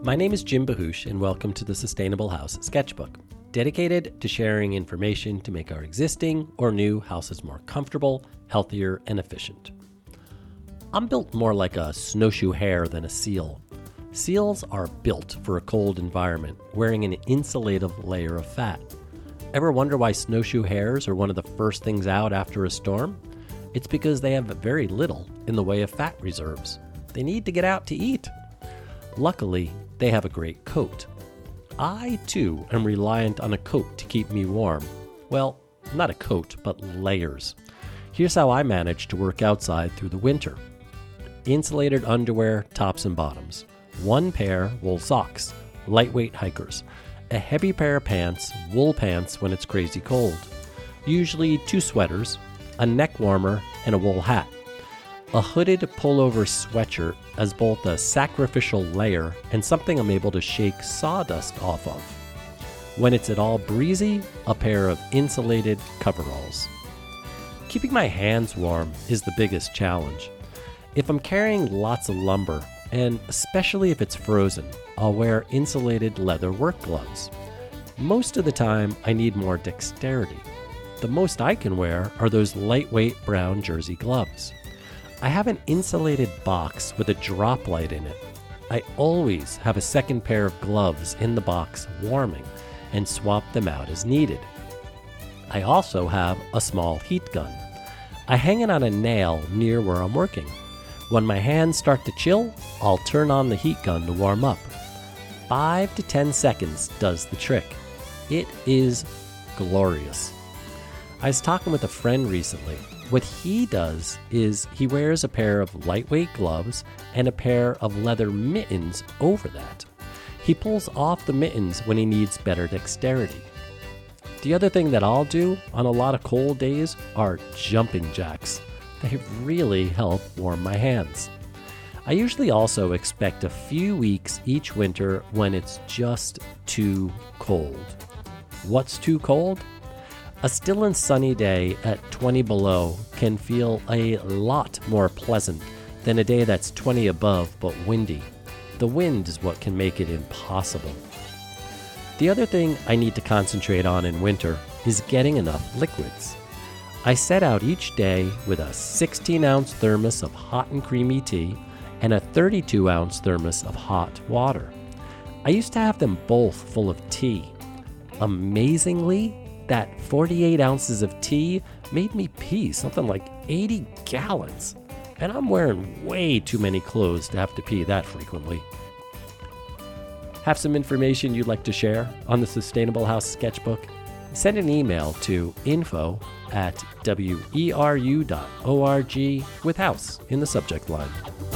My name is Jim Bahush, and welcome to the Sustainable House Sketchbook, dedicated to sharing information to make our existing or new houses more comfortable, healthier, and efficient. I'm built more like a snowshoe hare than a seal. Seals are built for a cold environment, wearing an insulative layer of fat. Ever wonder why snowshoe hares are one of the first things out after a storm? It's because they have very little in the way of fat reserves. They need to get out to eat. Luckily, they have a great coat. I, too, am reliant on a coat to keep me warm. Well, not a coat, but layers. Here's how I manage to work outside through the winter. Insulated underwear, tops and bottoms. 1 pair wool socks, lightweight hikers. A heavy pair of pants, wool pants when it's crazy cold. Usually 2 sweaters, a neck warmer, and a wool hat. A hooded pullover sweatshirt as both a sacrificial layer and something I'm able to shake sawdust off of. When it's at all breezy, a pair of insulated coveralls. Keeping my hands warm is the biggest challenge. If I'm carrying lots of lumber, and especially if it's frozen, I'll wear insulated leather work gloves. Most of the time, I need more dexterity. The most I can wear are those lightweight brown jersey gloves. I have an insulated box with a drop light in it. I always have a second pair of gloves in the box warming and swap them out as needed. I also have a small heat gun. I hang it on a nail near where I'm working. When my hands start to chill, I'll turn on the heat gun to warm up. 5 to 10 seconds does the trick. It is glorious. I was talking with a friend recently. What he does is he wears a pair of lightweight gloves and a pair of leather mittens over that. He pulls off the mittens when he needs better dexterity. The other thing that I'll do on a lot of cold days are jumping jacks. They really help warm my hands. I usually also expect a few weeks each winter when it's just too cold. What's too cold? A still and sunny day at 20 below can feel a lot more pleasant than a day that's 20 above but windy. The wind is what can make it impossible. The other thing I need to concentrate on in winter is getting enough liquids. I set out each day with a 16-ounce thermos of hot and creamy tea and a 32-ounce thermos of hot water. I used to have them both full of tea. Amazingly, that 48 ounces of tea made me pee something like 80 gallons. And I'm wearing way too many clothes to have to pee that frequently. Have some information you'd like to share on the Sustainable House Sketchbook? Send an email to info@weru.org with house in the subject line.